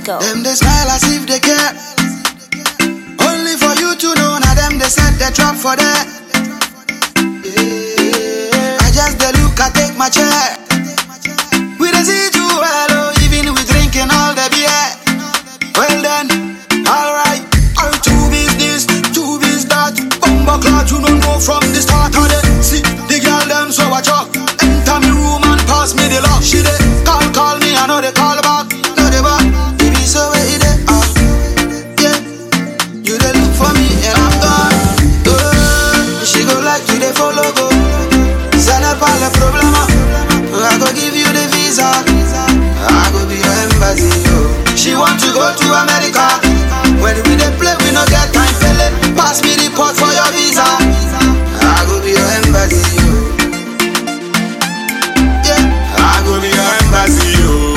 go. Them they smile as if they care. Only for you to know, now them they set the trap for that. Yeah. I just the look, I take my chair. We don't see too well, oh, even we drinking all the beer. Well then, alright. I'm too business, too biz that. Bumba cloud, you don't know from the start of it. See, the girl them so I talk. Enter me room and pass me the lock. She dey call me, I know they call back. No they back, baby so where it is. Yeah, you dey look for me and I'm gone. She go like you dey follow go. Ça n'est pas le problème. I go give you the visa. I go be your embassy. She want to go to America. When we dey play, we no get time for it. Pass me the pot for your visa. I go be your embassy. Yeah, I go be your embassy.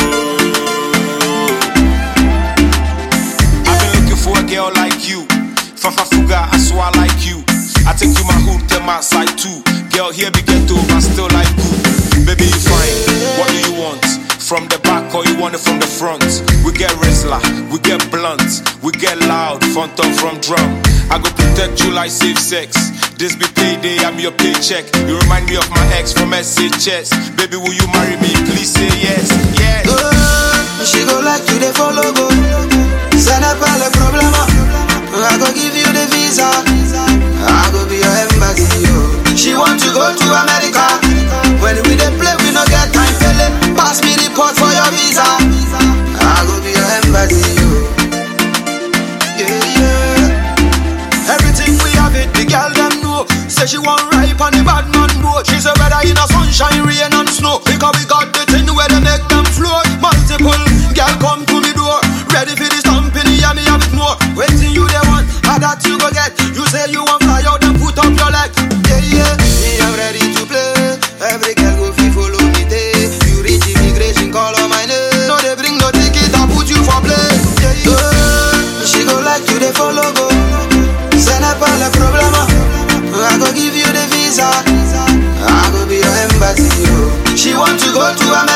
I've been looking for a girl like you. Fafa Fuga, I swear I like you. I take you my hood, them outside too. Girl, here we get to, I still like you. Baby, you fine. What do you want? From the back or you want it from the front? We get wrestler, we get blunt, we get loud, front up from drum. I go protect you like safe sex. This be payday, I'm your paycheck. You remind me of my ex from SHS. Baby, will you marry me? Please say yes, yes. She go like you, they follow go. Ça n'est pas le problème. I go give you the visa. I go be your embassy. She want to go to America. When we dey play, we no get time for it. Pass me the pot for your visa. I go be your embassy. Yeah, yeah. Everything we have it, the girl them know. Say she want ripe on the bad man boat. She say whether in a sunshine, rain and snow. Because we got the thing where they make them float. Multiple girl come to me door. Ready for the stomping, yeah, me have it more. Waiting you they want, how that you go get. You say you want fly out and put up your leg. Yeah, yeah, me I'm ready to play. Every girl go free follow me there. You reach immigration, call on my name. No they bring no ticket, I put you for play. Yeah, yeah. She go like you, they follow go. Ça n'est pas le problème. I go give you the visa. I go be your embassy. She want to go to America.